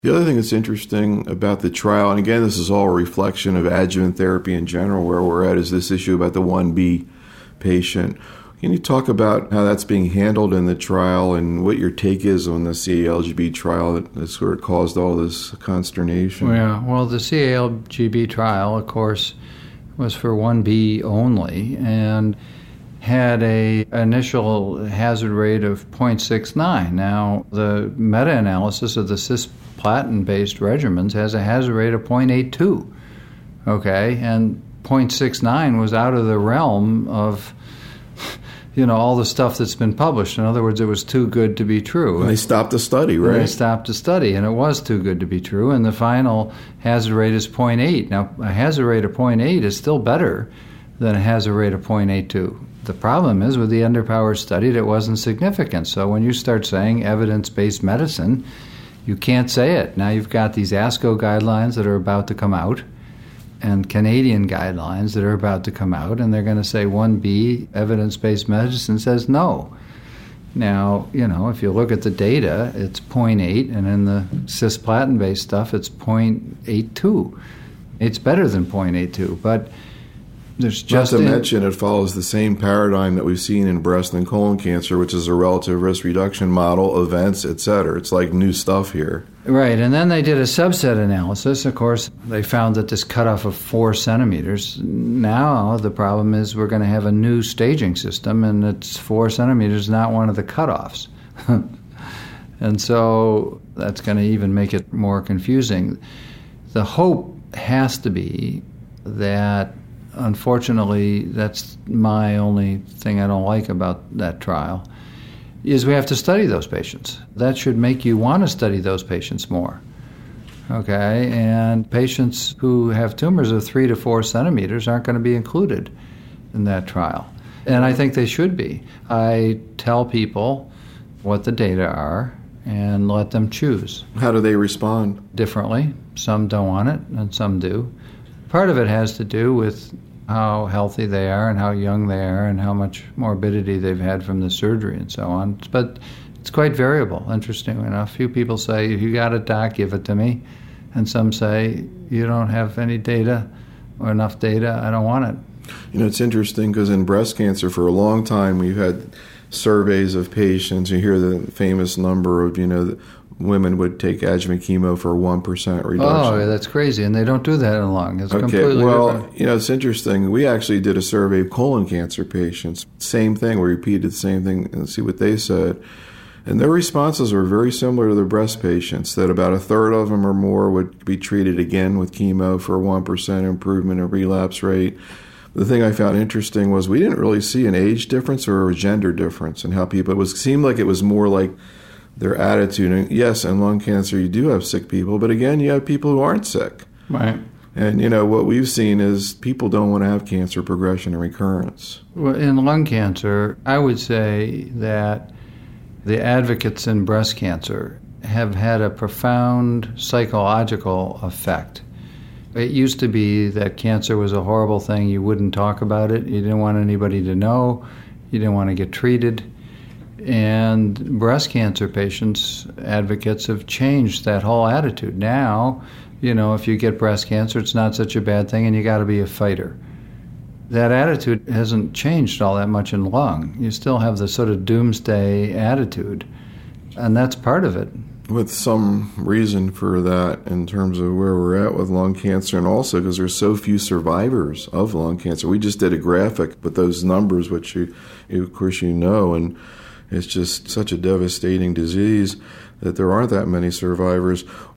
The other thing that's interesting about the trial, and again, this is all a reflection of adjuvant therapy in general, where we're at, is this issue about the 1B patient. Can you talk about how that's being handled in the trial and what your take is on the CALGB trial that sort of caused all this consternation? Yeah, well, the CALGB trial, of course, was for 1B only and had a initial hazard rate of 0.69. Now, the meta-analysis of the cisplatin-based regimens has a hazard rate of 0.82, okay? And 0.69 was out of the realm of, all the stuff that's been published. In other words, it was too good to be true. And they stopped the study, right? They stopped the study, and it was too good to be true, and the final hazard rate is 0.8. Now, a hazard rate of 0.8 is still better than a hazard rate of 0.82. The problem is with the underpowered study, it wasn't significant. So when you start saying evidence-based medicine, you can't say it. Now you've got these ASCO guidelines that are about to come out and Canadian guidelines that are about to come out, and they're going to say 1B, evidence-based medicine, says no. Now, if you look at the data, it's 0.8, and in the cisplatin-based stuff, it's 0.82. It's better than 0.82, but there's just... Not to mention, it follows the same paradigm that we've seen in breast and colon cancer, which is a relative risk reduction model, events, et cetera. It's like new stuff here. Right, and then they did a subset analysis. Of course, they found that this cutoff of 4 centimeters. Now the problem is we're going to have a new staging system, and it's 4 centimeters, not one of the cutoffs. And so that's going to even make it more confusing. The hope has to be that, unfortunately, that's my only thing I don't like about that trial, is we have to study those patients. That should make you want to study those patients more. Okay, and patients who have tumors of 3 to 4 centimeters aren't going to be included in that trial. And I think they should be. I tell people what the data are and let them choose. How do they respond? Differently. Some don't want it and some do. Part of it has to do with how healthy they are and how young they are and how much morbidity they've had from the surgery and so on. But it's quite variable, interestingly enough. Few people say, if you got it, doc, give it to me. And some say, you don't have any data or enough data, I don't want it. It's interesting because in breast cancer for a long time we've had surveys of patients. You hear the famous number of, women would take adjuvant chemo for a 1% reduction. Oh, that's crazy. And they don't do that in lung. It's completely different. It's interesting. We actually did a survey of colon cancer patients. Same thing. We repeated the same thing and see what they said. And their responses were very similar to the breast patients, that about a third of them or more would be treated again with chemo for a 1% improvement in relapse rate. The thing I found interesting was we didn't really see an age difference or a gender difference in how people, seemed like it was more like their attitude. And yes, in lung cancer you do have sick people, but again, you have people who aren't sick. Right. And, what we've seen is people don't want to have cancer progression and recurrence. Well, in lung cancer, I would say that the advocates in breast cancer have had a profound psychological effect. It used to be that cancer was a horrible thing. You wouldn't talk about it. You didn't want anybody to know. You didn't want to get treated. And breast cancer patients, advocates, have changed that whole attitude. Now, if you get breast cancer, it's not such a bad thing and you got to be a fighter. That attitude hasn't changed all that much in lung. You still have the sort of doomsday attitude, and that's part of it. With some reason for that in terms of where we're at with lung cancer, and also because there's so few survivors of lung cancer. We just did a graphic with those numbers, which you of course, and it's just such a devastating disease that there aren't that many survivors.